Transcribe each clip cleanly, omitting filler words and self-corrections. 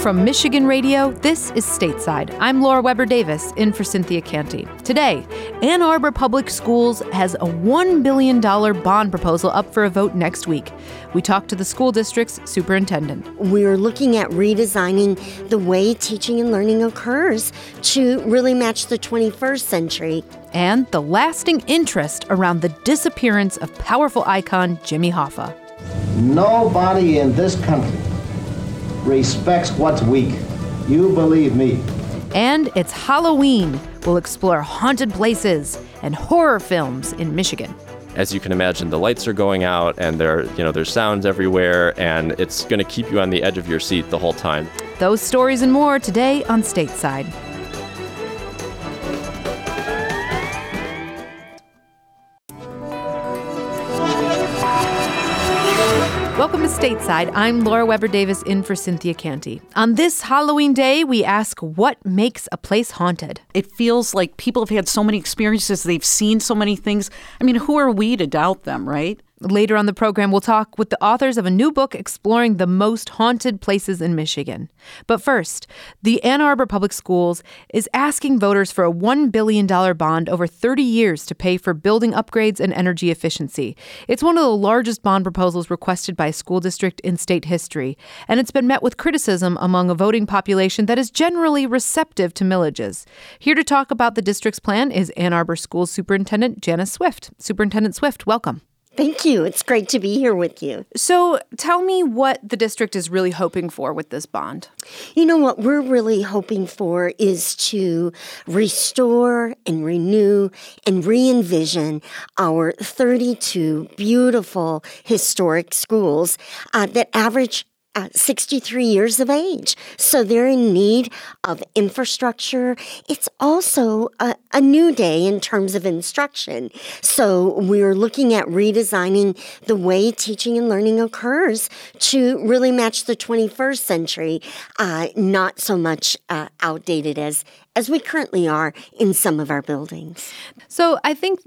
From Michigan Radio, this is Stateside. I'm Laura Weber Davis, in for Cynthia Canty. Today, Ann Arbor Public Schools has a $1 billion bond proposal up for a vote next week. We talked to the school district's superintendent. We're looking at redesigning the way teaching and learning occurs to really match the 21st century. And the lasting interest around the disappearance of powerful icon Jimmy Hoffa. Nobody in this country respects what's weak. You believe me. And it's Halloween. We'll explore haunted places and horror films in Michigan. As you can imagine, the lights are going out and there's sounds everywhere, and it's going to keep you on the edge of your seat the whole time. Those stories and more today on Stateside. Welcome to Stateside. I'm Laura Weber Davis, in for Cynthia Canty. On this Halloween day, we ask what makes a place haunted. It feels like people have had so many experiences. They've seen so many things. I mean, who are we to doubt them, right? Later on the program, we'll talk with the authors of a new book exploring the most haunted places in Michigan. But first, the Ann Arbor Public Schools is asking voters for a $1 billion bond over 30 years to pay for building upgrades and energy efficiency. It's one of the largest bond proposals requested by a school district in state history, and it's been met with criticism among a voting population that is generally receptive to millages. Here to talk about the district's plan is Ann Arbor Schools Superintendent Janice Swift. Superintendent Swift, welcome. Thank you. It's great to be here with you. So tell me what the district is really hoping for with this bond. You know, what we're really hoping for is to restore and renew and re-envision our 32 beautiful historic schools that average 63 years of age. So they're in need of infrastructure. It's also a new day in terms of instruction. So we're looking at redesigning the way teaching and learning occurs to really match the 21st century, not so much outdated as we currently are in some of our buildings. So I think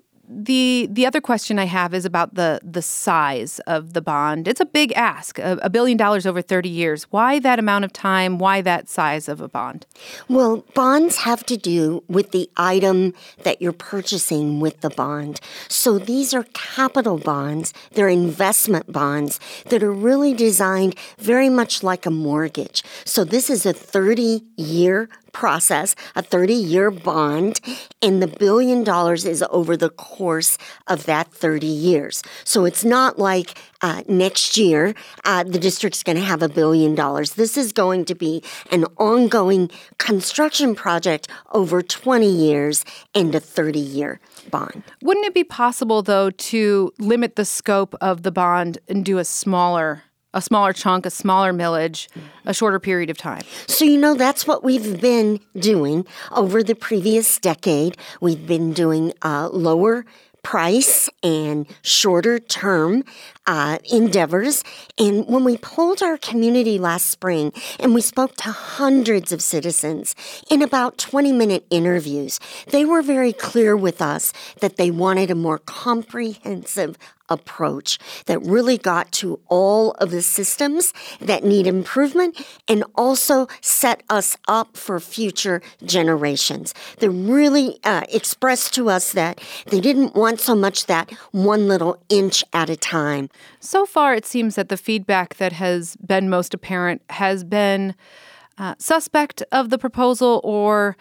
the other question I have is about the size of the bond. It's a big ask, $1 billion over 30 years. Why that amount of time? Why that size of a bond? Well, bonds have to do with the item that you're purchasing with the bond. So these are capital bonds. They're investment bonds that are really designed very much like a mortgage. So this is a 30-year process, a 30-year bond, and the $1 billion is over the course of that 30 years. So it's not like next year the district's going to have $1 billion. This is going to be an ongoing construction project over 20 years and a 30-year bond. Wouldn't it be possible, though, to limit the scope of the bond and do a smaller chunk, a smaller millage, a shorter period of time? So, that's what we've been doing over the previous decade. We've been doing lower price and shorter term endeavors. And when we polled our community last spring and we spoke to hundreds of citizens in about 20-minute interviews, they were very clear with us that they wanted a more comprehensive approach that really got to all of the systems that need improvement and also set us up for future generations. They really expressed to us that they didn't want so much that one little inch at a time. So far, it seems that the feedback that has been most apparent has been suspect of the proposal or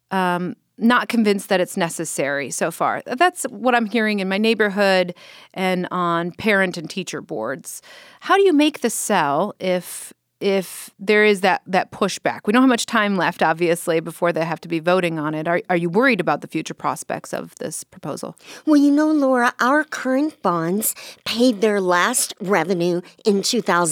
not convinced that it's necessary so far. That's what I'm hearing in my neighborhood and on parent and teacher boards. How do you make the sell if there is that pushback? We don't have much time left, obviously, before they have to be voting on it. Are you worried about the future prospects of this proposal? Well, Laura, our current bonds paid their last revenue in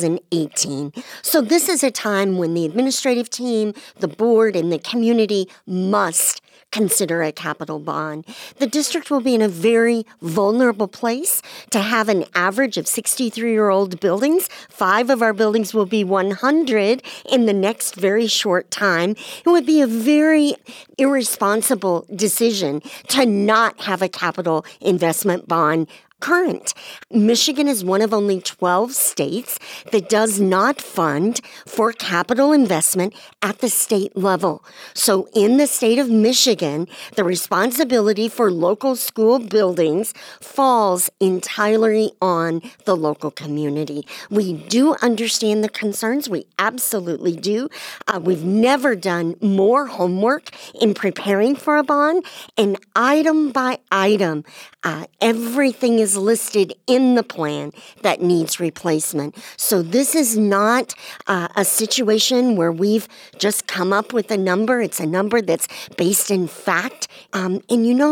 2018. So this is a time when the administrative team, the board, and the community must consider a capital bond. The district will be in a very vulnerable place to have an average of 63-year-old buildings. 5 of our buildings will be 100 in the next very short time. It would be a very irresponsible decision to not have a capital investment bond current. Michigan is one of only 12 states that does not fund for capital investment at the state level. So in the state of Michigan, the responsibility for local school buildings falls entirely on the local community. We do understand the concerns. We absolutely do. We've never done more homework in preparing for a bond, and item by item, everything is listed in the plan that needs replacement. So this is not a situation where we've just come up with a number. It's a number that's based in fact. And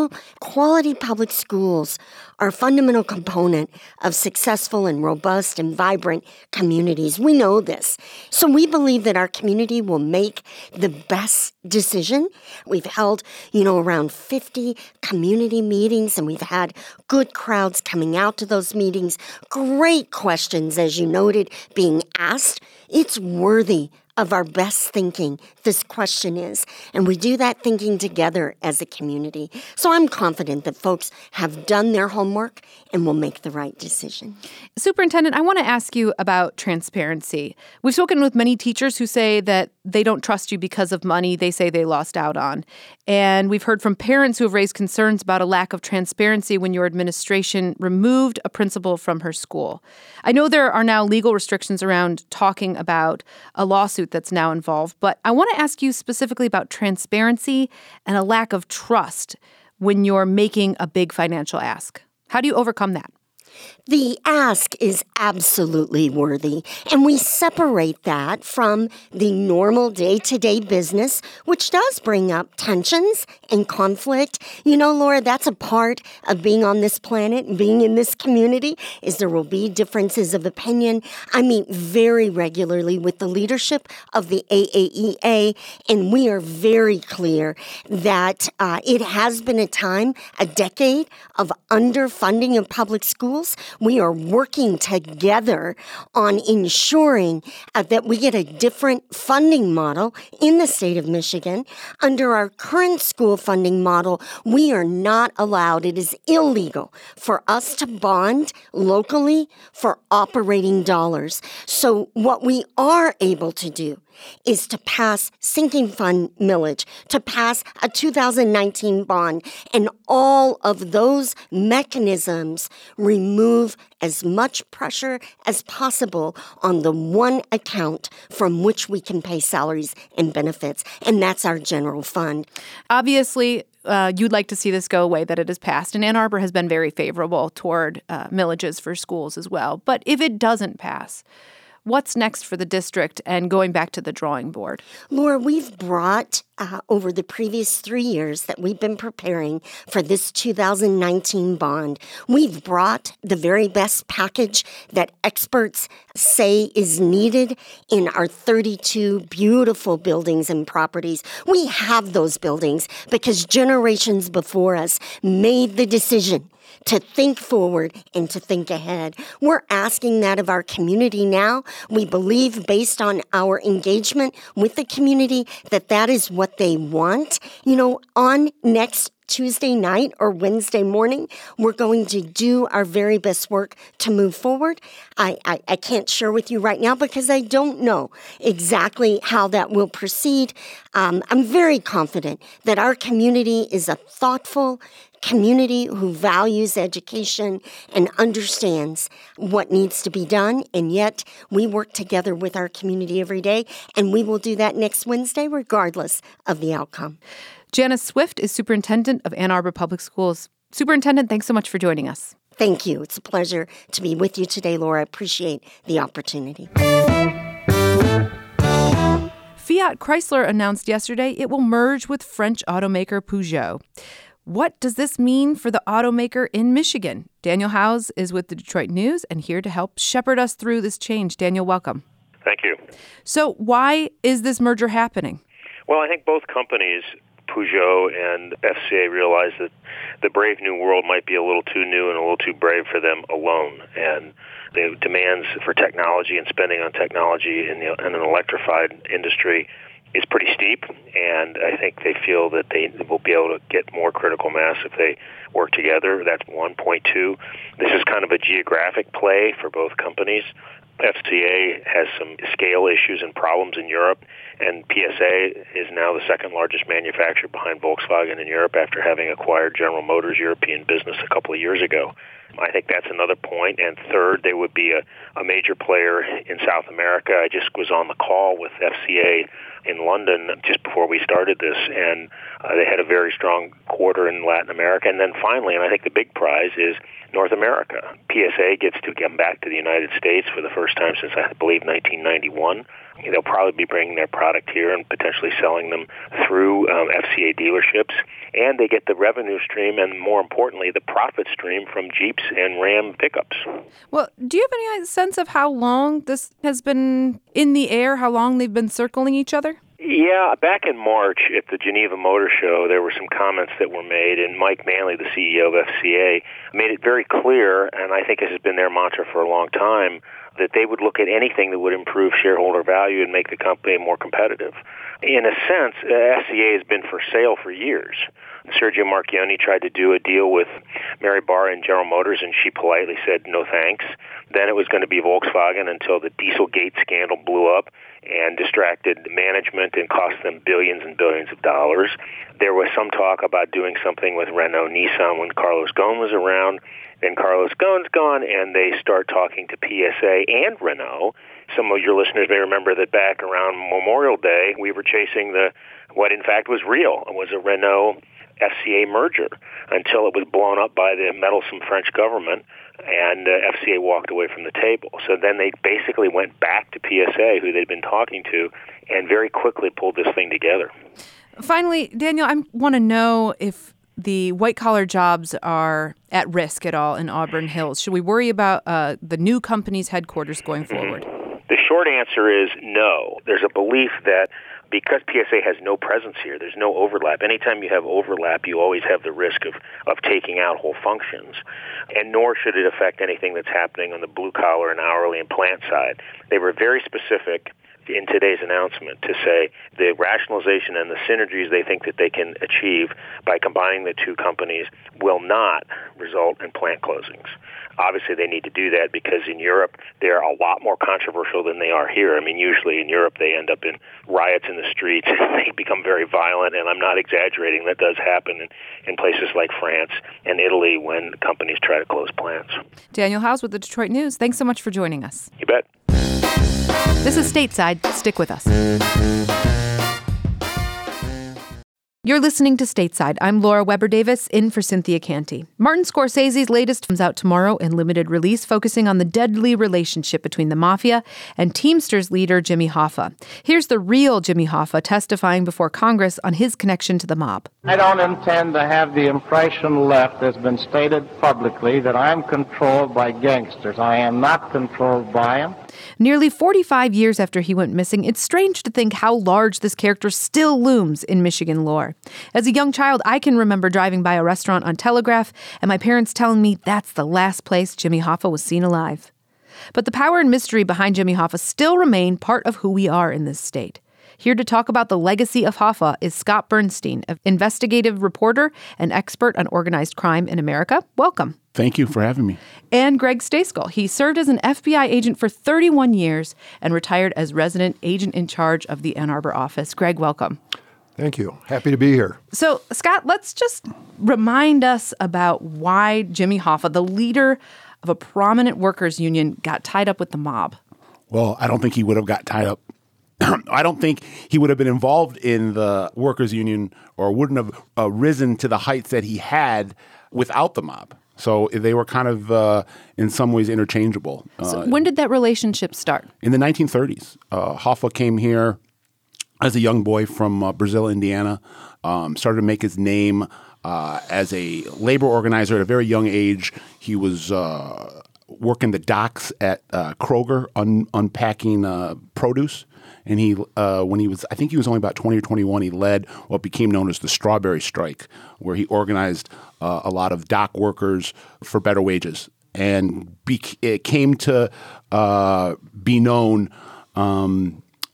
quality public schools are a fundamental component of successful and robust and vibrant communities. We know this. So we believe that our community will make the best decision. We've held, around 50 community meetings, and we've had good crowds coming out to those meetings. Great questions, as you noted, being asked. It's worthy of our best thinking, this question is. And we do that thinking together as a community. So I'm confident that folks have done their homework and will make the right decision. Superintendent, I want to ask you about transparency. We've spoken with many teachers who say that they don't trust you because of money they say they lost out on. And we've heard from parents who have raised concerns about a lack of transparency when your administration removed a principal from her school. I know there are now legal restrictions around talking about a lawsuit that's now involved, but I want to ask you specifically about transparency and a lack of trust when you're making a big financial ask. How do you overcome that? The ask is absolutely worthy, and we separate that from the normal day-to-day business, which does bring up tensions and conflict. Laura, that's a part of being on this planet and being in this community, is there will be differences of opinion. I meet very regularly with the leadership of the AAEA, and we are very clear that it has been a decade of underfunding of public schools. We are working together on ensuring that we get a different funding model in the state of Michigan. Under our current school funding model, we are not allowed, it is illegal for us to bond locally for operating dollars. So what we are able to do is to pass sinking fund millage, to pass a 2019 bond, and all of those mechanisms remove as much pressure as possible on the one account from which we can pay salaries and benefits, and that's our general fund. Obviously, you'd like to see this go away, that it is passed, and Ann Arbor has been very favorable toward millages for schools as well. But if it doesn't pass, what's next for the district and going back to the drawing board? Laura, we've brought over the previous 3 years that we've been preparing for this 2019 bond, we've brought the very best package that experts say is needed in our 32 beautiful buildings and properties. We have those buildings because generations before us made the decision to think forward and to think ahead. We're asking that of our community now. We believe, based on our engagement with the community, that that is what they want. On next Tuesday night or Wednesday morning, we're going to do our very best work to move forward. I can't share with you right now because I don't know exactly how that will proceed. I'm very confident that our community is a thoughtful community who values education and understands what needs to be done, and yet we work together with our community every day, and we will do that next Wednesday regardless of the outcome. Janice Swift is superintendent of Ann Arbor Public Schools. Superintendent, thanks so much for joining us. Thank you. It's a pleasure to be with you today, Laura. I appreciate the opportunity. Fiat Chrysler announced yesterday it will merge with French automaker Peugeot. What does this mean for the automaker in Michigan? Daniel Howes is with the Detroit News and here to help shepherd us through this change. Daniel, welcome. Thank you. So why is this merger happening? Well, I think both companies, Peugeot and FCA, realize that the brave new world might be a little too new and a little too brave for them alone. And the demands for technology and spending on technology in an electrified industry is pretty steep, and I think they feel that they will be able to get more critical mass if they work together. That's 1.2. This is kind of a geographic play for both companies. FCA has some scale issues and problems in Europe, and PSA is now the second largest manufacturer behind Volkswagen in Europe after having acquired General Motors' European business a couple of years ago. I think that's another point. And third, they would be a major player in South America. I just was on the call with FCA in London just before we started this, and they had a very strong quarter in Latin America. And then finally, and I think the big prize is North America. PSA gets to come back to the United States for the first time since, I believe, 1991. They'll probably be bringing their product here and potentially selling them through FCA dealerships. And they get the revenue stream and, more importantly, the profit stream from Jeeps and Ram pickups. Well, do you have any sense of how long this has been in the air, how long they've been circling each other? Yeah, back in March at the Geneva Motor Show, there were some comments that were made, and Mike Manley, the CEO of FCA, made it very clear, and I think this has been their mantra for a long time, that they would look at anything that would improve shareholder value and make the company more competitive. In a sense, FCA has been for sale for years. Sergio Marchionne tried to do a deal with Mary Barra and General Motors, and she politely said no thanks. Then it was going to be Volkswagen until the Dieselgate scandal blew up and distracted management and cost them billions and billions of dollars. There was some talk about doing something with Renault Nissan when Carlos Ghosn was around. Then Carlos Ghosn's gone, and they start talking to PSA and Renault. Some of your listeners may remember that back around Memorial Day, we were chasing what in fact was real. It was a Renault FCA merger until it was blown up by the meddlesome French government, and FCA walked away from the table. So then they basically went back to PSA, who they'd been talking to, and very quickly pulled this thing together. Finally, Daniel, I want to know if the white-collar jobs are at risk at all in Auburn Hills. Should we worry about the new company's headquarters going forward? The short answer is no. There's a belief that because PSA has no presence here, there's no overlap. Anytime you have overlap, you always have the risk of taking out whole functions. And nor should it affect anything that's happening on the blue-collar and hourly and plant side. They were very specific in today's announcement to say the rationalization and the synergies they think that they can achieve by combining the two companies will not result in plant closings. Obviously, they need to do that because in Europe, they're a lot more controversial than they are here. I mean, usually in Europe, they end up in riots in the streets. They become very violent, and I'm not exaggerating. That does happen in places like France and Italy when companies try to close plants. Daniel Howes with the Detroit News. Thanks so much for joining us. You bet. This is Stateside. Stick with us. You're listening to Stateside. I'm Laura Weber Davis, in for Cynthia Canty. Martin Scorsese's latest comes out tomorrow in limited release, focusing on the deadly relationship between the mafia and Teamsters leader Jimmy Hoffa. Here's the real Jimmy Hoffa testifying before Congress on his connection to the mob. I don't intend to have the impression left that's been stated publicly that I'm controlled by gangsters. I am not controlled by them. Nearly 45 years after he went missing, it's strange to think how large this character still looms in Michigan lore. As a young child, I can remember driving by a restaurant on Telegraph and my parents telling me that's the last place Jimmy Hoffa was seen alive. But the power and mystery behind Jimmy Hoffa still remain part of who we are in this state. Here to talk about the legacy of Hoffa is Scott Bernstein, an investigative reporter and expert on organized crime in America. Welcome. Thank you for having me. And Greg Stayskull. He served as an FBI agent for 31 years and retired as resident agent in charge of the Ann Arbor office. Greg, welcome. Thank you. Happy to be here. So, Scott, let's just remind us about why Jimmy Hoffa, the leader of a prominent workers' union, got tied up with the mob. Well, I don't think he would have got tied up. I don't think he would have been involved in the workers' union or wouldn't have risen to the heights that he had without the mob. So they were kind of, in some ways, interchangeable. So when did that relationship start? In the 1930s. Hoffa came here as a young boy from Brazil, Indiana, started to make his name as a labor organizer at a very young age. He was working the docks at Kroger, unpacking produce. And he, when he was, I think he was only about 20 or 21, he led what became known as the Strawberry Strike, where he organized a lot of dock workers for better wages. And it came to be known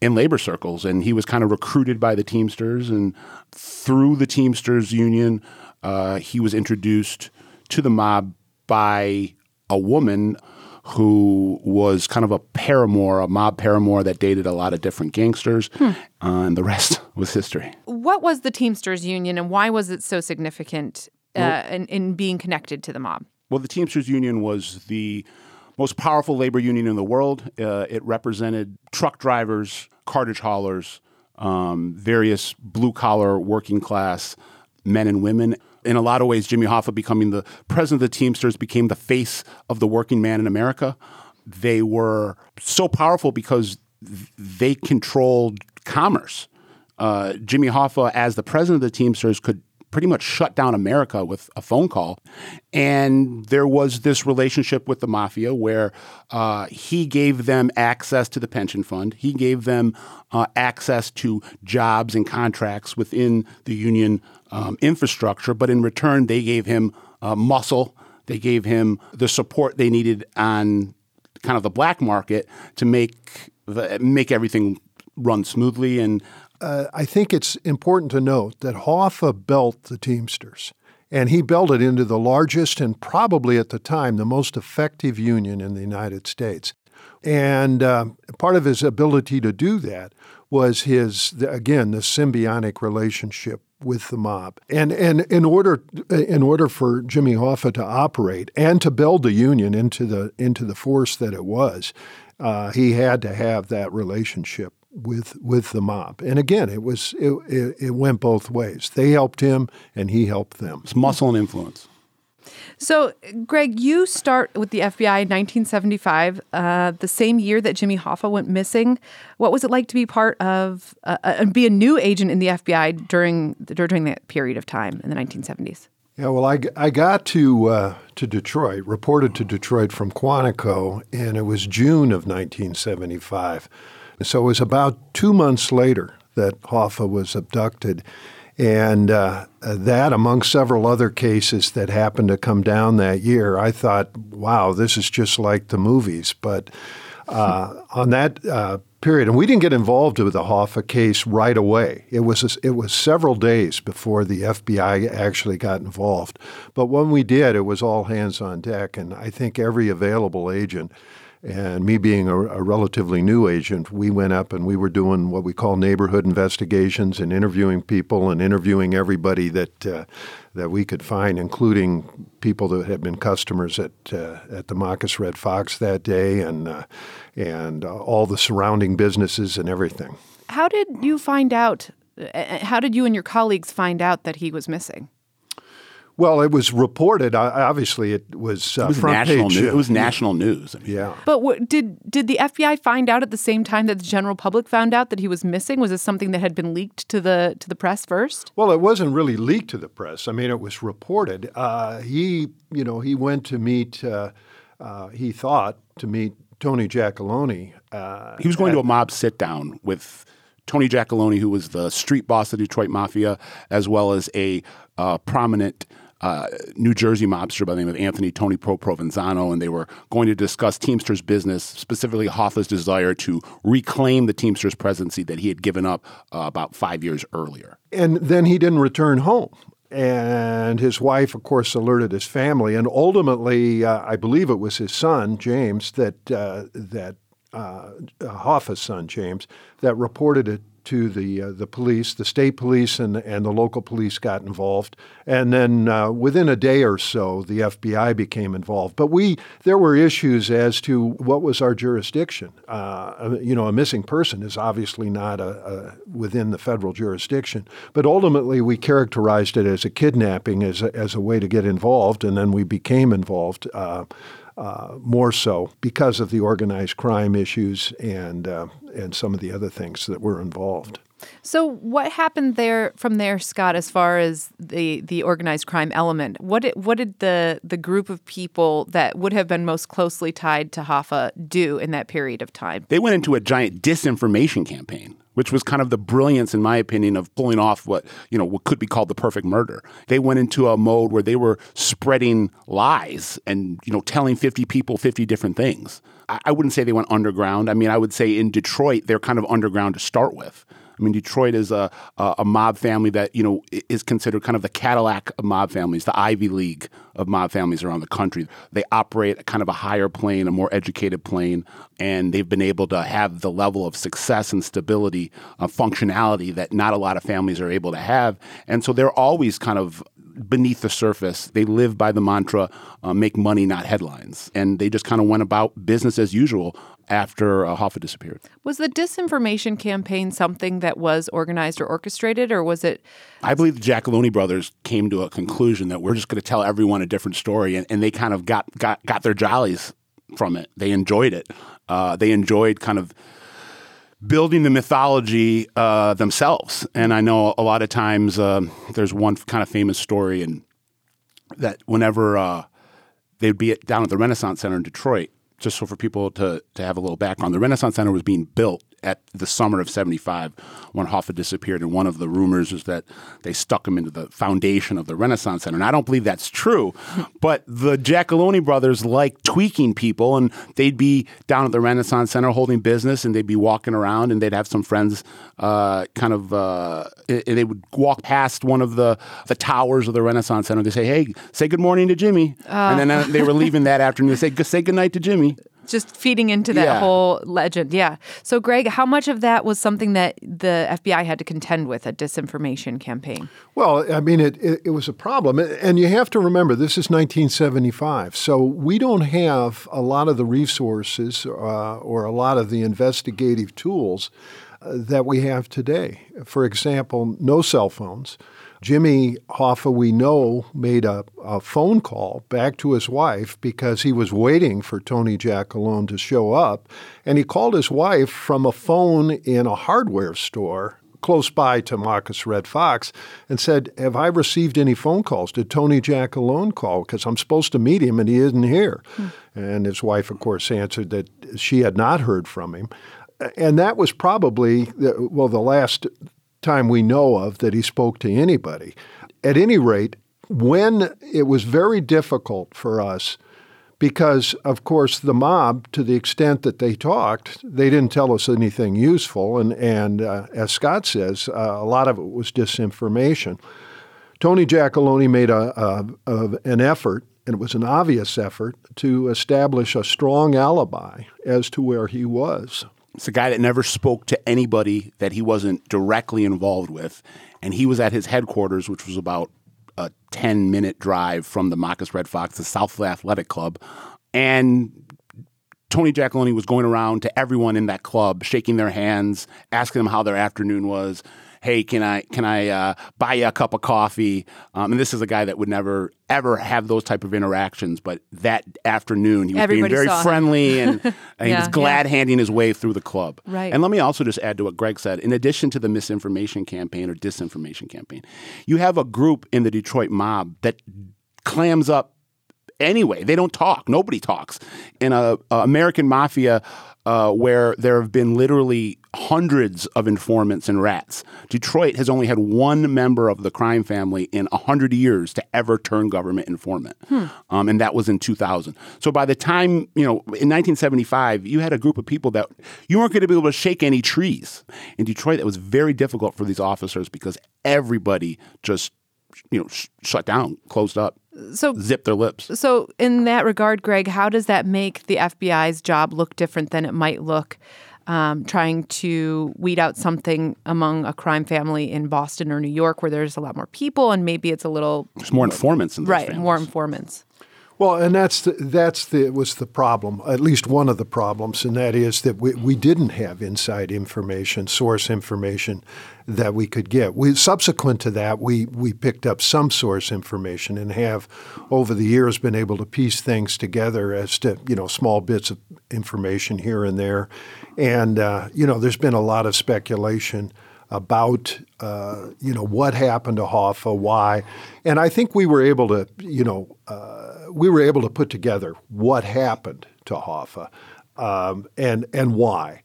in labor circles. And he was kind of recruited by the Teamsters. And through the Teamsters Union, he was introduced to the mob by a woman who was kind of a mob paramour that dated a lot of different gangsters. And the rest was history. What was the Teamsters Union and why was it so significant in being connected to the mob? Well, the Teamsters Union was the most powerful labor union in the world. It represented truck drivers, cartage haulers, various blue-collar working class men and women. In a lot of ways, Jimmy Hoffa becoming the president of the Teamsters became the face of the working man in America. They were so powerful because they controlled commerce. Jimmy Hoffa, as the president of the Teamsters, could pretty much shut down America with a phone call. And there was this relationship with the mafia where he gave them access to the pension fund. He gave them access to jobs and contracts within the union infrastructure. But in return, they gave him muscle. They gave him the support they needed on kind of the black market to make everything run smoothly. And I think it's important to note that Hoffa built the Teamsters, and he built it into the largest and probably at the time the most effective union in the United States. And part of his ability to do that was the symbiotic relationship with the mob. And in order for Jimmy Hoffa to operate and to build the union into the force that it was, he had to have that relationship with the mob. And again, it went both ways. They helped him and he helped them. It's muscle and influence. So, Greg, you start with the FBI in 1975, the same year that Jimmy Hoffa went missing. What was it like to be part of and be a new agent in the FBI during that period of time in the 1970s? Yeah, well, I got to Detroit, reported to Detroit from Quantico, and it was June of 1975. So it was about 2 months later that Hoffa was abducted. And that, among several other cases that happened to come down that year, I thought, wow, this is just like the movies. But on that period, and we didn't get involved with the Hoffa case right away. It was several days before the FBI actually got involved. But when we did, it was all hands on deck. And I think every available agent, and me being a relatively new agent, we went up and we were doing what we call neighborhood investigations and interviewing people and interviewing everybody that we could find, including people that had been customers at the Marcus Red Fox that day and all the surrounding businesses and everything. How did you find out? How did you and your colleagues find out that he was missing? Well, it was reported. Obviously, it was front national page. News. It was national news. Yeah. But did the FBI find out at the same time that the general public found out that he was missing? Was this something that had been leaked to the press first? Well, it wasn't really leaked to the press. I mean, it was reported. He went to meet. He thought to meet Tony Giacalone. He was going to a mob sit-down with Tony Giacalone, who was the street boss of the Detroit Mafia, as well as a prominent New Jersey mobster by the name of Anthony Tony Provenzano, and they were going to discuss Teamsters business, specifically Hoffa's desire to reclaim the Teamsters presidency that he had given up about 5 years earlier. And then he didn't return home. And his wife, of course, alerted his family. And ultimately, I believe it was his son, James, Hoffa's son, James, that reported it to the police. The state police and the local police got involved. And then within a day or so, the FBI became involved. But there were issues as to what was our jurisdiction. A missing person is obviously not within the federal jurisdiction. But ultimately, we characterized it as a kidnapping as a way to get involved, and then we became involved more so because of the organized crime issues and some of the other things that were involved. So what happened from there, Scott, as far as the organized crime element? What did the group of people that would have been most closely tied to Hoffa do in that period of time? They went into a giant disinformation campaign, which was kind of the brilliance, in my opinion, of pulling off what could be called the perfect murder. They went into a mode where they were spreading lies and, telling 50 people 50 different things. I wouldn't say they went underground. I mean, I would say in Detroit, they're kind of underground to start with. I mean, Detroit is a mob family that, is considered kind of the Cadillac of mob families, the Ivy League of mob families around the country. They operate at kind of a higher plane, a more educated plane, and they've been able to have the level of success and stability, functionality that not a lot of families are able to have. And so they're always kind of beneath the surface. They live by the mantra, make money, not headlines. And they just kind of went about business as usual after Hoffa disappeared. Was the disinformation campaign something that was organized or orchestrated, or was it? I believe the Giacalone brothers came to a conclusion that we're just going to tell everyone a different story, and they kind of got their jollies from it. They enjoyed it. They enjoyed kind of building the mythology themselves. And I know a lot of times there's one kind of famous story, and that whenever they'd be down at the Renaissance Center in Detroit, just so for people to have a little background, the Renaissance Center was being built at the summer of 1975 when Hoffa disappeared. And one of the rumors is that they stuck him into the foundation of the Renaissance Center. And I don't believe that's true, but the Giacalone brothers liked tweaking people, and they'd be down at the Renaissance Center holding business, and they'd be walking around, and they'd have some friends they would walk past one of the towers of the Renaissance Center. They say, "Hey, say good morning to Jimmy." And then they were leaving that afternoon. They say good night to Jimmy. Just feeding into that whole legend. Yeah. So, Greg, how much of that was something that the FBI had to contend with, a disinformation campaign? Well, I mean, it was a problem. And you have to remember, this is 1975. So we don't have a lot of the resources or a lot of the investigative tools that we have today. For example, no cell phones. Jimmy Hoffa, we know, made a phone call back to his wife because he was waiting for Tony Giacalone to show up. And he called his wife from a phone in a hardware store close by to Marcus Red Fox and said, "Have I received any phone calls? Did Tony Giacalone call? Because I'm supposed to meet him and he isn't here." And his wife, of course, answered that she had not heard from him. And that was probably, the last time we know of that he spoke to anybody. At any rate, when it was very difficult for us because, of course, the mob, to the extent that they talked, they didn't tell us anything useful. And as Scott says, a lot of it was disinformation. Tony Giacalone made an effort, and it was an obvious effort, to establish a strong alibi as to where he was. It's a guy that never spoke to anybody that he wasn't directly involved with. And he was at his headquarters, which was about a 10-minute drive from the Marcus Red Fox, the Southfield Athletic Club. And Tony Giacalone was going around to everyone in that club, shaking their hands, asking them how their afternoon was. Hey, can I buy you a cup of coffee? And this is a guy that would never, ever have those type of interactions. But that afternoon, he was being very friendly and he was glad-handing his way through the club. Right. And let me also just add to what Greg said. In addition to the misinformation campaign or disinformation campaign, you have a group in the Detroit mob that clams up anyway. They don't talk. Nobody talks. In a American mafia where there have been literally hundreds of informants and rats, Detroit has only had one member of the crime family in 100 years to ever turn government informant. And that was in 2000. So by the time, in 1975, you had a group of people that you weren't going to be able to shake any trees. In Detroit, it was very difficult for these officers because everybody just, shut down, closed up. So zip their lips. So in that regard, Greg, how does that make the FBI's job look different than it might look trying to weed out something among a crime family in Boston or New York where there's a lot more people and maybe it's a little... There's more informants in those families. Right, more informants. Well, and was the problem, at least one of the problems, and that is that we didn't have inside information, source information that we could get. Subsequent to that, we picked up some source information and have over the years been able to piece things together as to, small bits of information here and there. And, there's been a lot of speculation about what happened to Hoffa, why, and I think we were able to put together what happened to Hoffa and why.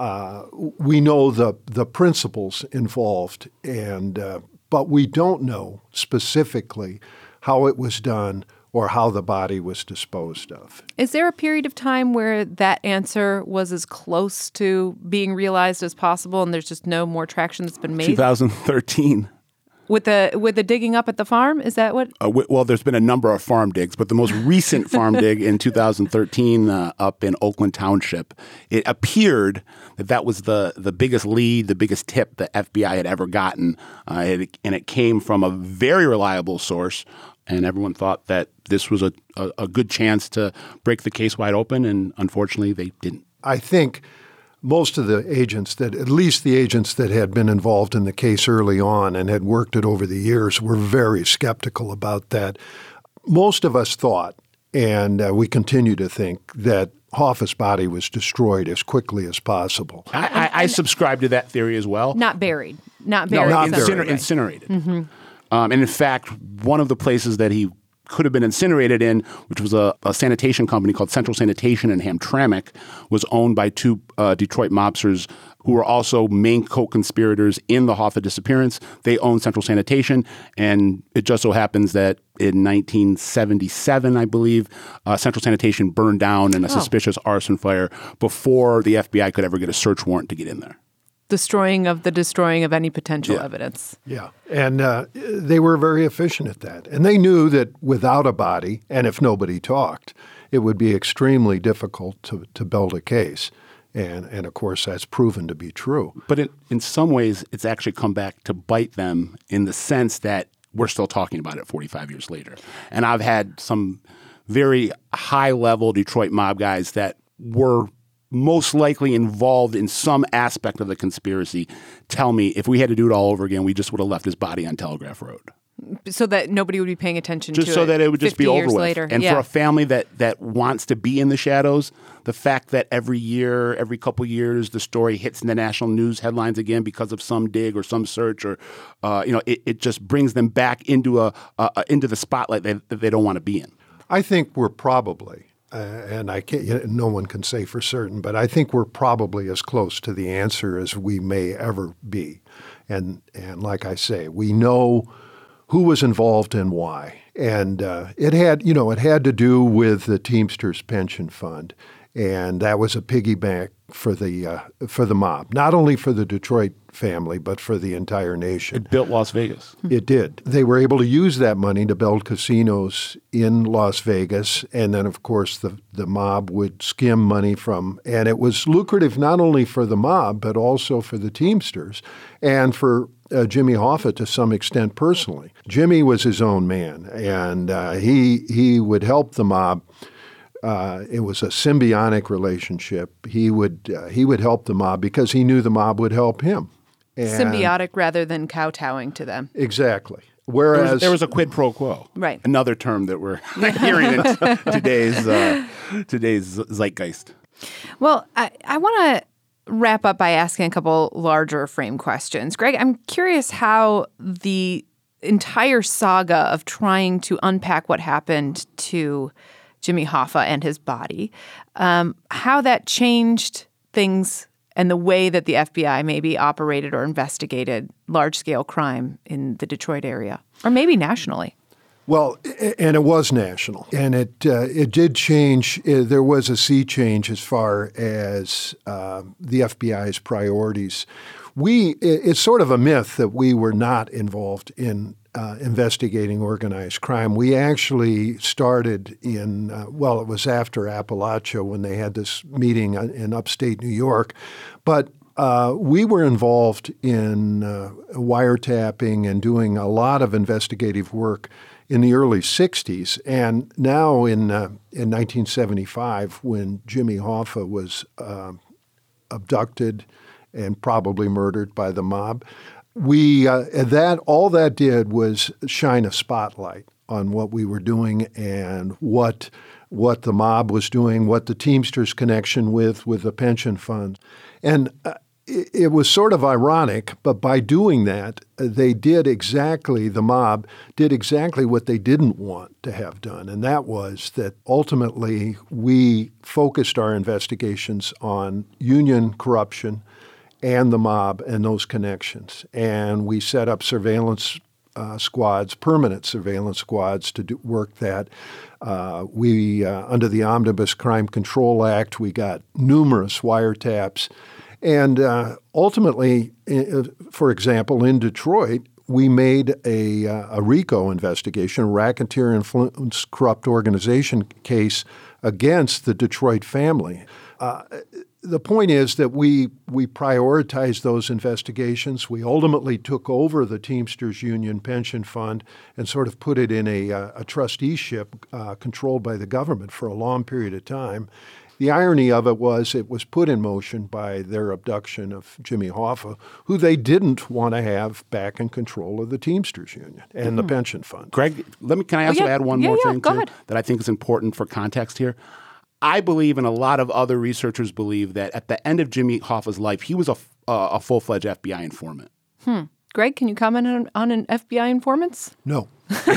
We know the principles involved, but we don't know specifically how it was done or how the body was disposed of. Is there a period of time where that answer was as close to being realized as possible and there's just no more traction that's been made? 2013. With the digging up at the farm? Is that what? Well, there's been a number of farm digs, but the most recent farm dig in 2013 up in Oakland Township, it appeared that was the biggest lead, the biggest tip the FBI had ever gotten. And it came from a very reliable source. And everyone thought that this was a good chance to break the case wide open. And unfortunately, they didn't. I think most of the agents at least the agents that had been involved in the case early on and had worked it over the years were very skeptical about that. Most of us thought, and we continue to think, that Hoffa's body was destroyed as quickly as possible. I subscribe to that theory as well. Not buried. Not Incinerated. Mm-hmm. And in fact, one of the places that he could have been incinerated in, which was a sanitation company called Central Sanitation in Hamtramck, was owned by two Detroit mobsters who were also main co-conspirators in the Hoffa disappearance. They owned Central Sanitation, and it just so happens that in 1977, I believe, Central Sanitation burned down in a suspicious arson fire before the FBI could ever get a search warrant to get in there. Destroying of any potential evidence. Yeah, and they were very efficient at that. And they knew that without a body, and if nobody talked, it would be extremely difficult to build a case. And of course, that's proven to be true. But in some ways, it's actually come back to bite them in the sense that we're still talking about it 45 years later. And I've had some very high-level Detroit mob guys that were most likely involved in some aspect of the conspiracy tell me if we had to do it all over again, we just would have left his body on Telegraph Road. So that nobody would be paying attention to it. Just so that it would just be over with. Later. And for a family that wants to be in the shadows, the fact that every year, every couple years, the story hits in the national news headlines again because of some dig or some search, or it just brings them back into the spotlight that they don't want to be in. I think we're probably. And I can't. No one can say for certain, but I think we're probably as close to the answer as we may ever be. And like I say, we know who was involved and why. And it had to do with the Teamsters Pension Fund, and that was a piggy bank for the mob, not only for the Detroit family, but for the entire nation. It built Las Vegas. It did. They were able to use that money to build casinos in Las Vegas, and then, of course, the mob would skim money from, and it was lucrative not only for the mob, but also for the Teamsters and for Jimmy Hoffa to some extent personally. Jimmy was his own man, and he would help the mob. It was a symbiotic relationship. He would help the mob because he knew the mob would help him. And symbiotic rather than kowtowing to them. Exactly. Whereas there was a quid pro quo. Right. Another term that we're hearing in today's zeitgeist. Well, I want to wrap up by asking a couple larger frame questions. Greg, I'm curious how the entire saga of trying to unpack what happened to Jimmy Hoffa and his body, how that changed things and the way that the FBI maybe operated or investigated large-scale crime in the Detroit area, or maybe nationally. Well, and it was national, and it did change. There was a sea change as far as the FBI's priorities. It's sort of a myth that we were not involved in investigating organized crime. We actually started in, it was after Appalachia when they had this meeting in upstate New York. But we were involved in wiretapping and doing a lot of investigative work in the early 60s. And now in 1975, when Jimmy Hoffa was abducted and probably murdered by the mob, all that did was shine a spotlight on what we were doing and what the mob was doing, what the Teamsters connection with the pension fund. And it was sort of ironic, but by doing that, the mob did exactly what they didn't want to have done. And that was that ultimately we focused our investigations on union corruption and the mob and those connections. And we set up surveillance squads, permanent surveillance squads to work that. Under the Omnibus Crime Control Act, we got numerous wiretaps. And ultimately, for example, in Detroit, we made a RICO investigation, a racketeer influence corrupt organization case against the Detroit family. The point is that we prioritized those investigations. We ultimately took over the Teamsters Union Pension Fund and sort of put it in a trusteeship controlled by the government for a long period of time. The irony of it was put in motion by their abduction of Jimmy Hoffa, who they didn't want to have back in control of the Teamsters Union and the pension fund. Greg, can I also add one more thing too, that I think is important for context here? I believe, and a lot of other researchers believe, that at the end of Jimmy Hoffa's life, he was a full-fledged FBI informant. Greg, can you comment on an FBI informant? No.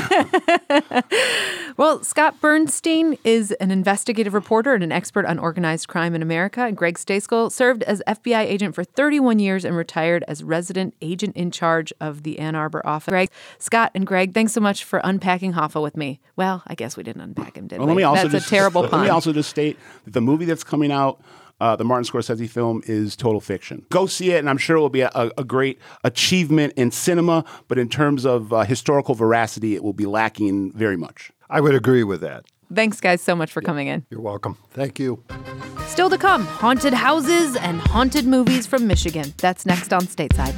Well, Scott Bernstein is an investigative reporter and an expert on organized crime in America. And Greg Stejskal served as FBI agent for 31 years and retired as resident agent in charge of the Ann Arbor office. Scott and Greg, thanks so much for unpacking Hoffa with me. Well, I guess we didn't unpack him, did we? That's a terrible pun. Let me also just state that the movie that's coming out, the Martin Scorsese film, is total fiction. Go see it, and I'm sure it will be a great achievement in cinema, but in terms of historical veracity, it will be lacking very much. I would agree with that. Thanks, guys, so much for coming in. You're welcome. Thank you. Still to come, haunted houses and haunted movies from Michigan. That's next on Stateside.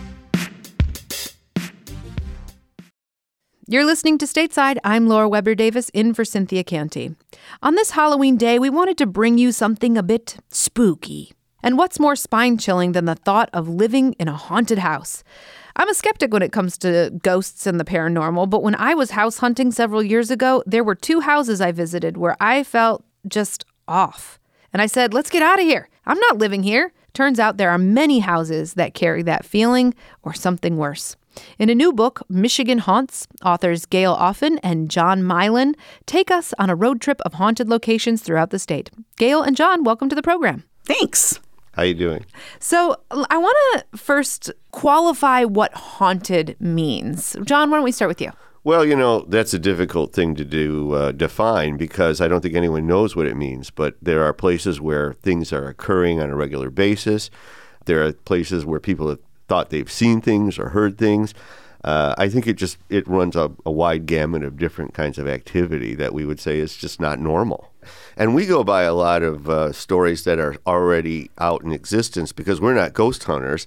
You're listening to Stateside. I'm Laura Weber Davis, in for Cynthia Canty. On this Halloween day, we wanted to bring you something a bit spooky. And what's more spine-chilling than the thought of living in a haunted house? I'm a skeptic when it comes to ghosts and the paranormal, but when I was house hunting several years ago, there were 2 houses I visited where I felt just off. And I said, let's get out of here. I'm not living here. Turns out there are many houses that carry that feeling or something worse. In a new book, Michigan Haunts, authors Gail Offen and John Mylan take us on a road trip of haunted locations throughout the state. Gail and John, welcome to the program. Thanks. How you doing? So I want to first qualify what haunted means. John, why don't we start with you? Well, that's a difficult thing to define because I don't think anyone knows what it means. But there are places where things are occurring on a regular basis. There are places where people have thought they've seen things or heard things. I think it runs a wide gamut of different kinds of activity that we would say is just not normal. And we go by a lot of stories that are already out in existence because we're not ghost hunters.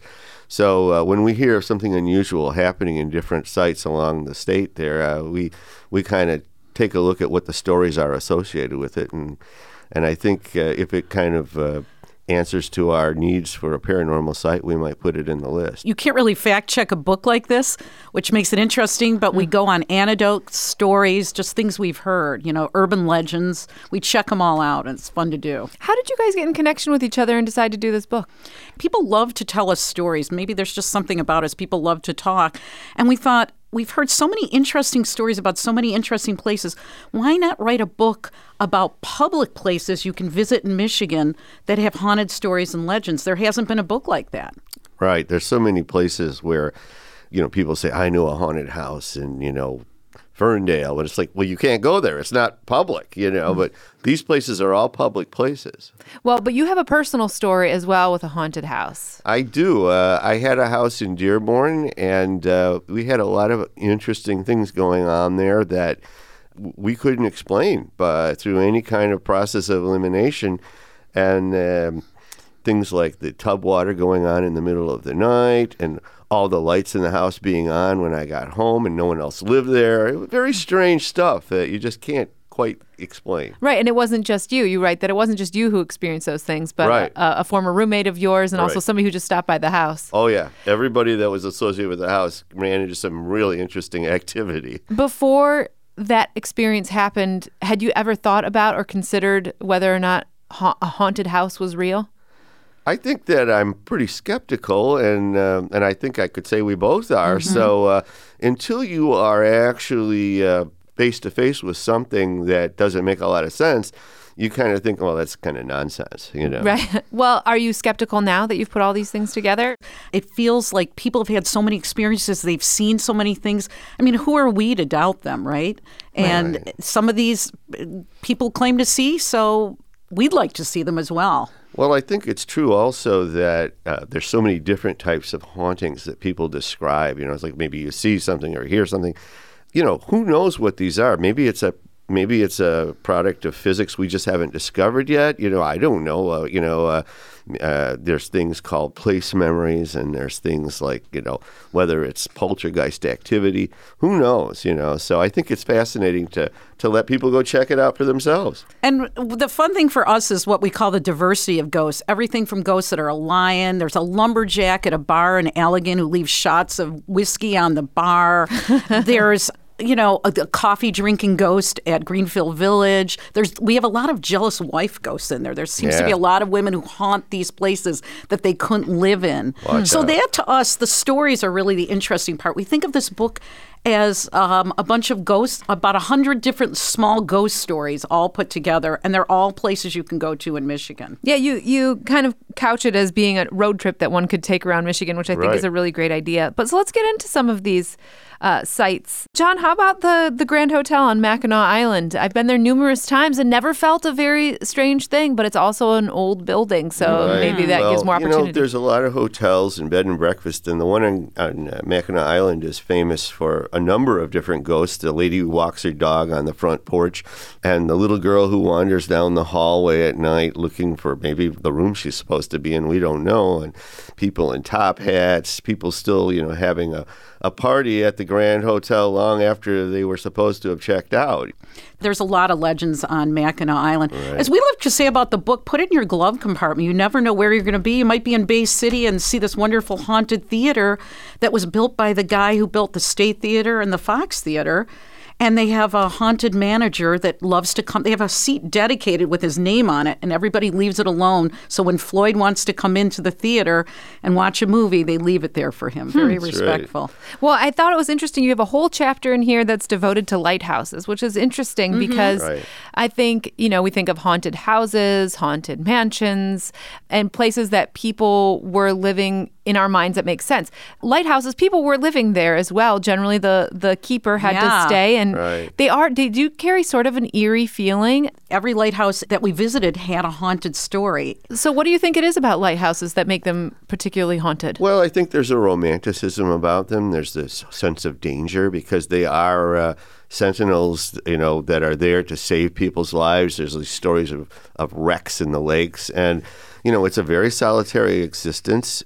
So when we hear of something unusual happening in different sites along the state there, we kind of take a look at what the stories are associated with it. And I think if it kind of answers to our needs for a paranormal site, we might put it in the list. You can't really fact check a book like this, which makes it interesting, but we go on anecdotes, stories, just things we've heard, urban legends. We check them all out, and it's fun to do. How did you guys get in connection with each other and decide to do this book? People love to tell us stories. Maybe there's just something about us. People love to talk. And we thought, we've heard so many interesting stories about so many interesting places. Why not write a book about public places you can visit in Michigan that have haunted stories and legends? There hasn't been a book like that. Right. There's so many places where, people say, I know a haunted house in, Ferndale. But it's like, well, you can't go there. It's not public, but these places are all public places. Well, but you have a personal story as well with a haunted house. I do. I had a house in Dearborn, and we had a lot of interesting things going on there that we couldn't explain through any kind of process of elimination. And things like the tub water going on in the middle of the night and all the lights in the house being on when I got home and no one else lived there. Very strange stuff that you just can't quite explain. Right, and it wasn't just you. You write that it wasn't just you who experienced those things, but a former roommate of yours and also somebody who just stopped by the house. Oh, yeah. Everybody that was associated with the house ran into some really interesting activity. Before that experience happened, had you ever thought about or considered whether or not a haunted house was real? I think that I'm pretty skeptical, and I think I could say we both are. So until you are actually face to face with something that doesn't make a lot of sense, you kind of think, well, that's kind of nonsense, you know? Right. Well, are you skeptical now that you've put all these things together? It feels like people have had so many experiences. They've seen so many things. I mean, who are we to doubt them, right? And some of these people claim to see, so we'd like to see them as well. Well, I think it's true also that there's so many different types of hauntings that people describe. You know, it's like maybe you see something or hear something. You know, who knows what these are? Maybe it's a product of physics we just haven't discovered yet. You know, I don't know. There's things called place memories, and there's things like, you know, whether it's poltergeist activity. Who knows, you know? So I think it's fascinating to let people go check it out for themselves. And the fun thing for us is what we call the diversity of ghosts. Everything from ghosts that are a lion. There's a lumberjack at a bar in Allegan who leaves shots of whiskey on the bar. There's a coffee drinking ghost at Greenfield Village. We have a lot of jealous wife ghosts in there. There seems to be a lot of women who haunt these places that they couldn't live in. So that, to us, the stories are really the interesting part. We think of this book as a bunch of ghosts, about 100 different small ghost stories all put together, and they're all places you can go to in Michigan. Yeah, you kind of couch it as being a road trip that one could take around Michigan, which I think is a really great idea. But so let's get into some of these sites. John, how about the Grand Hotel on Mackinac Island? I've been there numerous times and never felt a very strange thing, but it's also an old building, so maybe that gives more opportunity. You know, there's a lot of hotels and bed and breakfast, and the one on Mackinac Island is famous for a number of different ghosts. The lady who walks her dog on the front porch, and the little girl who wanders down the hallway at night looking for maybe the room she's supposed to be in. We don't know. And people in top hats, people still, you know, having a party at the Grand Hotel long after they were supposed to have checked out. There's a lot of legends on Mackinac Island. As we love to say about the book, put it in your glove compartment. You never know where you're going to be. You might be in Bay City and see this wonderful haunted theater that was built by the guy who built the State Theater and the Fox Theater. And they have a haunted manager that loves to come. They have a seat dedicated with his name on it, and everybody leaves it alone. So when Floyd wants to come into the theater and watch a movie, they leave it there for him. Very respectful. Right. Well, I thought it was interesting. You have a whole chapter in here that's devoted to lighthouses, which is interesting because I think, you know, we think of haunted houses, haunted mansions, and places that people were living in our minds that makes sense. Lighthouses, people were living there as well. Generally, the keeper had to stay, and they do carry sort of an eerie feeling. Every lighthouse that we visited had a haunted story. So what do you think it is about lighthouses that make them particularly haunted? Well, I think there's a romanticism about them. There's this sense of danger because they are sentinels, you know, that are there to save people's lives. There's these stories of wrecks in the lakes, and you know, it's a very solitary existence,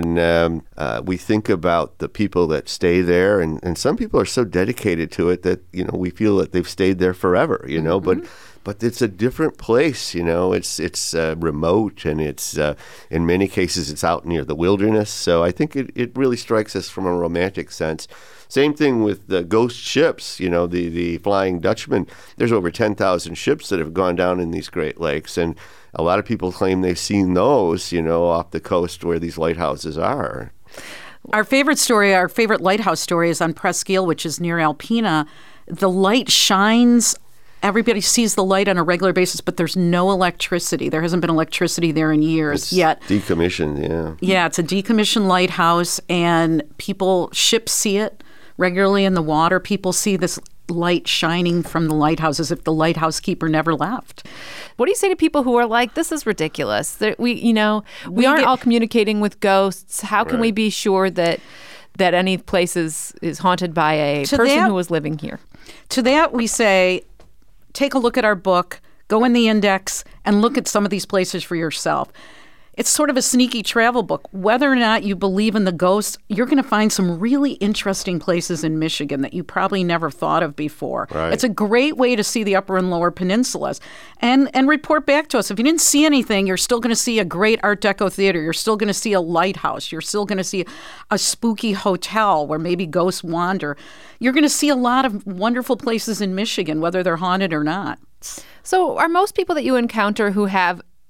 and we think about the people that stay there, and some people are so dedicated to it that, you know, we feel that they've stayed there forever, you know, but it's a different place, you know, it's remote, and it's, in many cases, it's out near the wilderness, so I think it really strikes us from a romantic sense. Same thing with the ghost ships, you know, the Flying Dutchman. There's over 10,000 ships that have gone down in these Great Lakes, and a lot of people claim they've seen those, you know, off the coast where these lighthouses are. Our favorite lighthouse story is on Presqu'Île, which is near Alpena. The light shines. Everybody sees the light on a regular basis, but there's no electricity. There hasn't been electricity there in years yet. Decommissioned, yeah. Yeah, it's a decommissioned lighthouse, and ships see it regularly in the water. People see this light shining from the lighthouse as if the lighthouse keeper never left. What do you say to people who are like, this is ridiculous? We aren't all communicating with ghosts. How can we be sure that any place is haunted by a person who was living here? To that we say, take a look at our book, go in the index, and look at some of these places for yourself. It's sort of a sneaky travel book. Whether or not you believe in the ghosts, you're going to find some really interesting places in Michigan that you probably never thought of before. Right. It's a great way to see the upper and lower peninsulas. And report back to us. If you didn't see anything, you're still going to see a great Art Deco theater. You're still going to see a lighthouse. You're still going to see a spooky hotel where maybe ghosts wander. You're going to see a lot of wonderful places in Michigan, whether they're haunted or not. So are most people that you encounter who have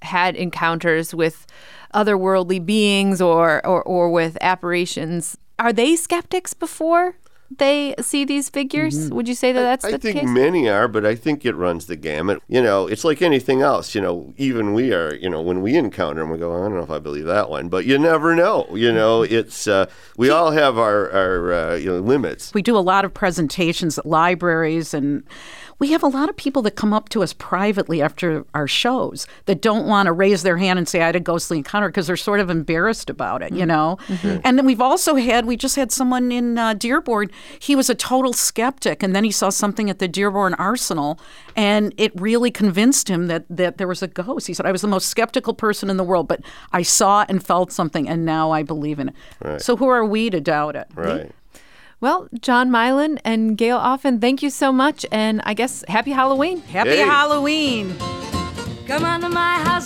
had encounters with otherworldly beings or with apparitions. Are they skeptics before they see these figures? Would you say that that's the case? I think many are, but I think it runs the gamut. It's like anything else. Even we are, when we encounter them, we go, I don't know if I believe that one. But you never know. It's we all have our limits. We do a lot of presentations at libraries, and we have a lot of people that come up to us privately after our shows that don't want to raise their hand and say, I had a ghostly encounter, because they're sort of embarrassed about it, And then we just had someone in Dearborn. He was a total skeptic, and then he saw something at the Dearborn Arsenal, and it really convinced him that there was a ghost. He said, I was the most skeptical person in the world, but I saw and felt something, and now I believe in it. Right. So who are we to doubt it? Right. Well, John Mylan and Gail Offen, thank you so much, and I guess happy Halloween. Happy Halloween. Come on to my house,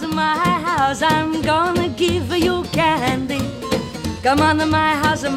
I'm gonna give you candy. Come on to my house,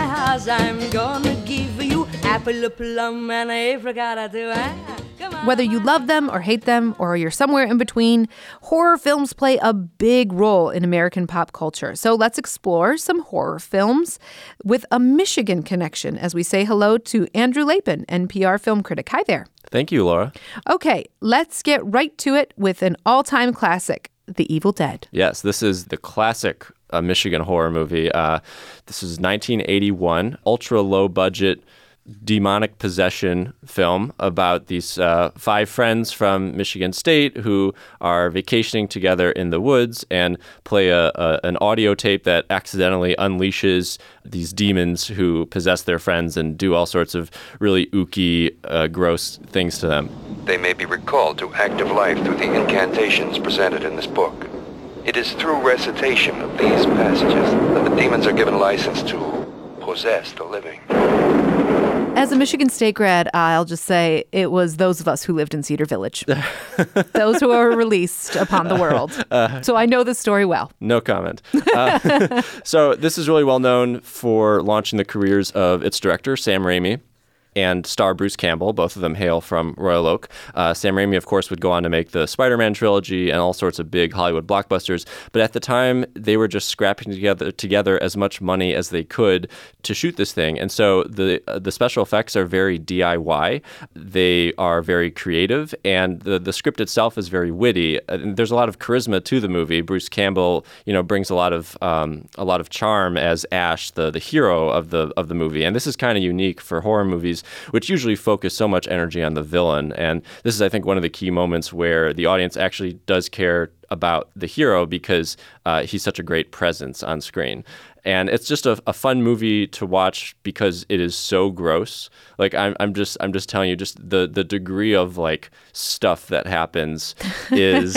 I'm gonna give you apple, a plum, and apricot too. Whether you love them or hate them, or you're somewhere in between, horror films play a big role in American pop culture. So let's explore some horror films with a Michigan connection as we say hello to Andrew Lapin, NPR film critic. Hi there. Thank you, Laura. Okay, let's get right to it with an all-time classic, The Evil Dead. Yes, this is the classic Michigan horror movie. This is 1981, ultra-low-budget demonic possession film about these 5 friends from Michigan State who are vacationing together in the woods and play an audio tape that accidentally unleashes these demons who possess their friends and do all sorts of really ooky, gross things to them. They may be recalled to active life through the incantations presented in this book. It is through recitation of these passages that the demons are given license to possess the living. As a Michigan State grad, I'll just say it was those of us who lived in Cedar Village. Those who were released upon the world. So I know this story well. No comment. So this is really well known for launching the careers of its director, Sam Raimi, and star Bruce Campbell. Both of them hail from Royal Oak. Sam Raimi, of course, would go on to make the Spider-Man trilogy and all sorts of big Hollywood blockbusters. But at the time, they were just scrapping together as much money as they could to shoot this thing. And so the special effects are very DIY. They are very creative, and the script itself is very witty. And there's a lot of charisma to the movie. Bruce Campbell, brings a lot of charm as Ash, the hero of the movie. And this is kind of unique for horror movies, which usually focus so much energy on the villain. And this is, I think, one of the key moments where the audience actually does care about the hero because he's such a great presence on screen. And it's just a fun movie to watch because it is so gross. Like I'm just telling you, just the degree of like stuff that happens is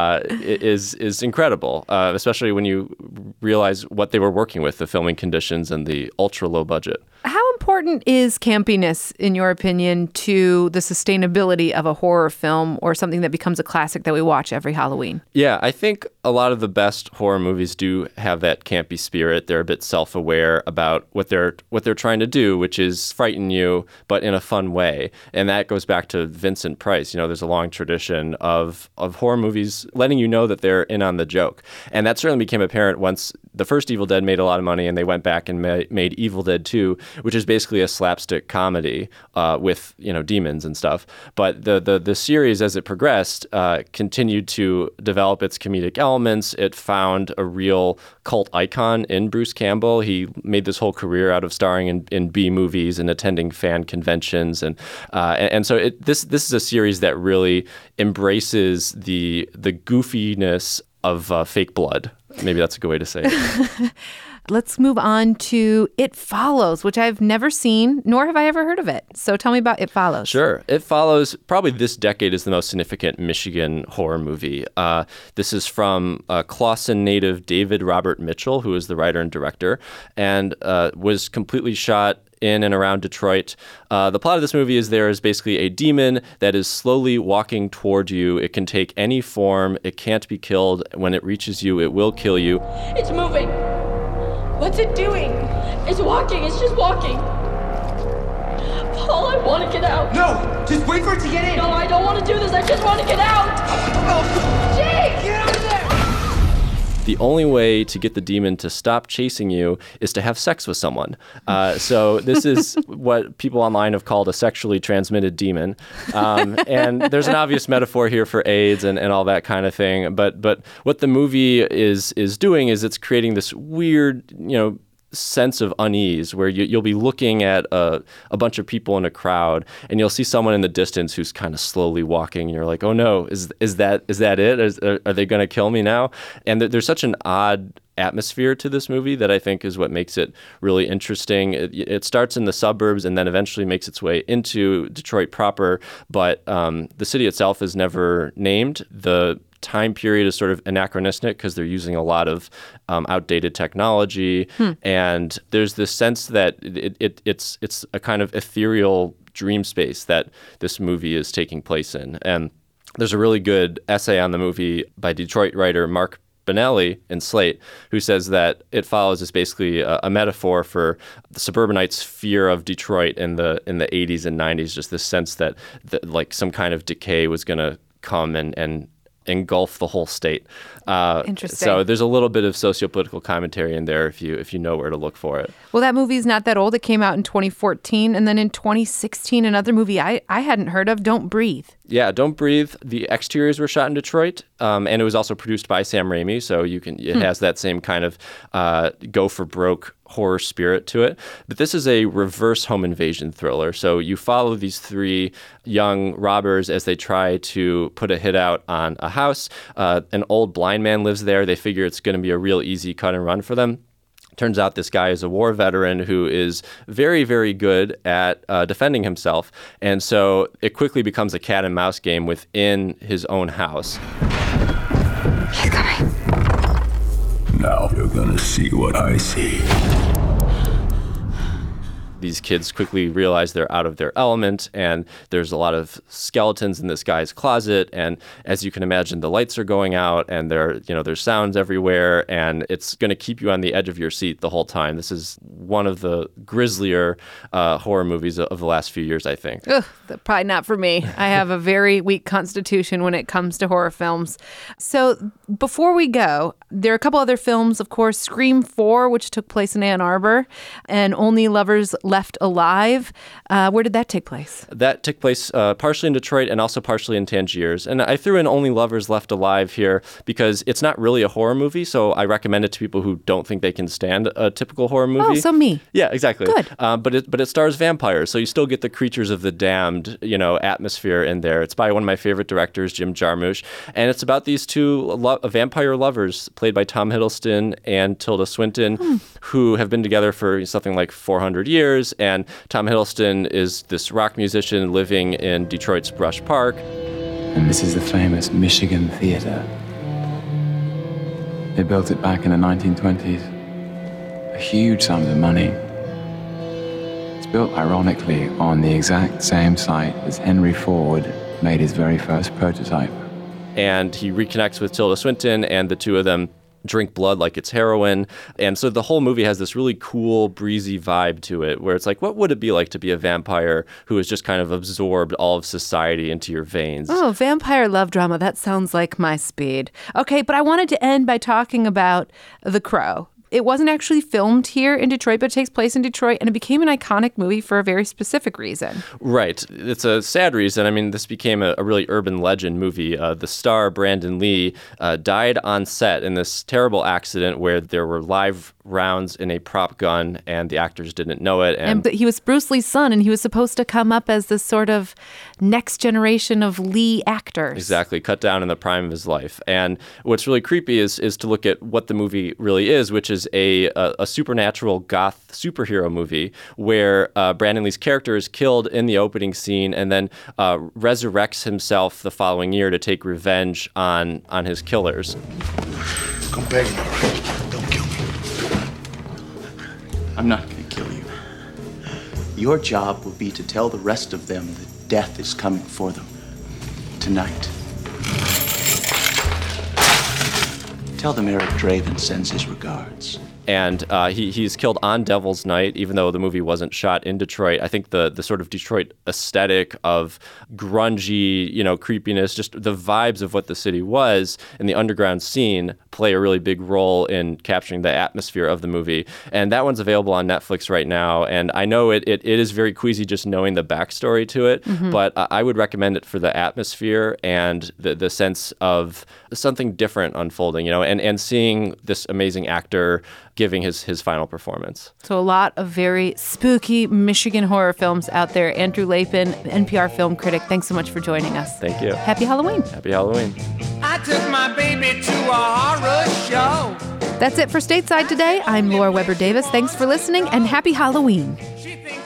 incredible. Especially when you realize what they were working with, the filming conditions and the ultra low budget. How important is campiness, in your opinion, to the sustainability of a horror film or something that becomes a classic that we watch every Halloween? Yeah, I think a lot of the best horror movies do have that campy spirit. They're a bit self-aware about what they're trying to do, which is frighten you, but in a fun way. And that goes back to Vincent Price. There's a long tradition of horror movies letting you know that they're in on the joke. And that certainly became apparent once the first Evil Dead made a lot of money and they went back and made Evil Dead 2, which is basically a slapstick comedy with demons and stuff. But the series, as it progressed, continued to develop its comedic elements. It found a real cult icon in Bruce Campbell. He made this whole career out of starring in B movies and attending fan conventions, and so this is a series that really embraces the goofiness of fake blood. Maybe that's a good way to say it. Let's move on to It Follows, which I've never seen, nor have I ever heard of it. So tell me about It Follows. Sure. It Follows, probably this decade, is the most significant Michigan horror movie. This is from Clawson native David Robert Mitchell, who is the writer and director, and was completely shot in and around Detroit. The plot of this movie is there is basically a demon that is slowly walking toward you. It can take any form. It can't be killed. When it reaches you, it will kill you. It's moving. What's it doing? It's walking. It's just walking. Paul, I want to get out. No! Just wait for it to get in! No, I don't want to do this. I just want to get out! Oh. Jake! Get out of there! the only way to get the demon to stop chasing you is to have sex with someone. So this is what people online have called a sexually transmitted demon. And there's an obvious metaphor here for AIDS and all that kind of thing. But what the movie is doing is it's creating this weird, sense of unease where you'll be looking at a bunch of people in a crowd and you'll see someone in the distance who's kind of slowly walking and you're like, oh no, is that it? Are they going to kill me now? And there's such an odd atmosphere to this movie that I think is what makes it really interesting. It starts in the suburbs and then eventually makes its way into Detroit proper, but the city itself is never named. The time period is sort of anachronistic because they're using a lot of outdated technology, and there's this sense that it's a kind of ethereal dream space that this movie is taking place in. And there's a really good essay on the movie by Detroit writer Mark Benelli in Slate, who says that it follows as basically a metaphor for the suburbanites' fear of Detroit in the 80s and 90s, just this sense that like some kind of decay was going to come and engulf the whole state. Interesting. So there's a little bit of sociopolitical commentary in there if you know where to look for it. Well, that movie's not that old. It came out in 2014. And then in 2016, another movie I hadn't heard of, Don't Breathe. Yeah, Don't Breathe. The exteriors were shot in Detroit, and it was also produced by Sam Raimi, so it has that same kind of go for broke horror spirit to it. But this is a reverse home invasion thriller. So you follow these three young robbers as they try to put a hit out on a house. An old blind man lives there. They figure it's going to be a real easy cut and run for them. Turns out this guy is a war veteran who is very, very good at defending himself. And so it quickly becomes a cat and mouse game within his own house. He's coming. Now you're gonna see what I see. These kids quickly realize they're out of their element, and there's a lot of skeletons in this guy's closet. And as you can imagine, the lights are going out, and there's sounds everywhere, and it's going to keep you on the edge of your seat the whole time. This is one of the grislier horror movies of the last few years, I think. Ugh, probably not for me. I have a very weak constitution when it comes to horror films. So before we go, there are a couple other films, of course, Scream 4, which took place in Ann Arbor, and Only Lovers Left Alive. Where did that take place? That took place partially in Detroit and also partially in Tangiers. And I threw in Only Lovers Left Alive here because it's not really a horror movie, so I recommend it to people who don't think they can stand a typical horror movie. Oh, so me. Yeah, exactly. Good. But it stars vampires, so you still get the Creatures of the Damned, atmosphere in there. It's by one of my favorite directors, Jim Jarmusch, and it's about these two vampire lovers played by Tom Hiddleston and Tilda Swinton, who have been together for something like 400 years. And Tom Hiddleston is this rock musician living in Detroit's Brush Park. And this is the famous Michigan Theater. They built it back in the 1920s. A huge sum of money. It's built, ironically, on the exact same site as Henry Ford made his very first prototype. And he reconnects with Tilda Swinton, and the two of them drink blood like it's heroin. And so the whole movie has this really cool, breezy vibe to it, where it's like, what would it be like to be a vampire who has just kind of absorbed all of society into your veins? Oh, vampire love drama. That sounds like my speed. Okay, but I wanted to end by talking about The Crow. It wasn't actually filmed here in Detroit, but it takes place in Detroit, and it became an iconic movie for a very specific reason. Right. It's a sad reason. I mean, this became a really urban legend movie. The star, Brandon Lee, died on set in this terrible accident where there were live rounds in a prop gun, and the actors didn't know it. And he was Bruce Lee's son, and he was supposed to come up as this sort of next generation of Lee actors. Exactly. Cut down in the prime of his life. And what's really creepy is to look at what the movie really is, which is a supernatural goth superhero movie where Brandon Lee's character is killed in the opening scene and then resurrects himself the following year to take revenge on his killers. Come back, all right? Don't kill me. I'm not going to kill you. Your job will be to tell the rest of them that death is coming for them tonight. Tell them Eric Draven sends his regards. And he's killed on Devil's Night, even though the movie wasn't shot in Detroit. I think the sort of Detroit aesthetic of grungy, creepiness, just the vibes of what the city was and the underground scene play a really big role in capturing the atmosphere of the movie. And that one's available on Netflix right now. And I know it is very queasy just knowing the backstory to it, but I would recommend it for the atmosphere and the sense of something different unfolding, and seeing this amazing actor giving his final performance. So a lot of very spooky Michigan horror films out there. Andrew Lapin, NPR film critic, thanks so much for joining us. Thank you. Happy Halloween. Happy Halloween. I took my baby to a horror show. That's it for Stateside today. I'm Laura Weber Davis. Thanks for listening, and happy Halloween. She thinks